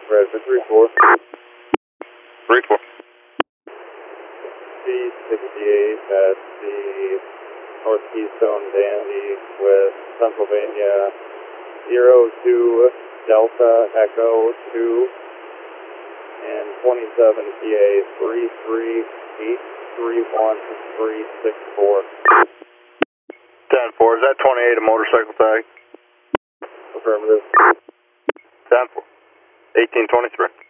Roger, 3-4. 3-4. C-68 at the North Keystone Dandy with Pennsylvania 02 Delta Echo 2 and 27 PA 33831-364. 10-4, is that 28 a motorcycle tag? Affirmative. 10-4. 1823.